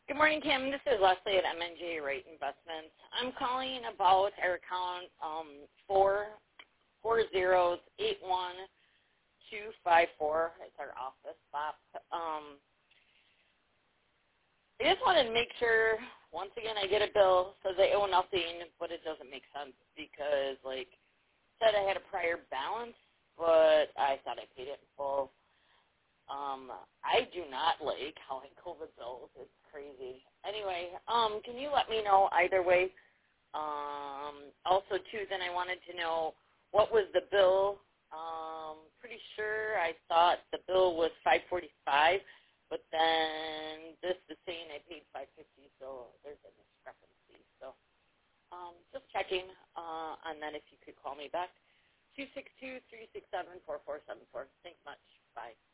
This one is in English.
Good morning, Kim. This is Leslie at MNJ Rate Investments. I'm calling about our account 440-81254. It's our office box. I just wanted to make sure, once again, I get a bill, says I owe nothing, but it doesn't make sense because, said I had a prior balance, but I thought I paid it in full. I do not like how I COVID bills. It's crazy. Anyway, can you let me know either way? Also, too, then I wanted to know what was the bill. Pretty sure I thought the bill was $545, but then this is saying I paid $550, so there's a discrepancy. So just checking on that. If you could call me back, 262-367-4474. Thanks much. Bye.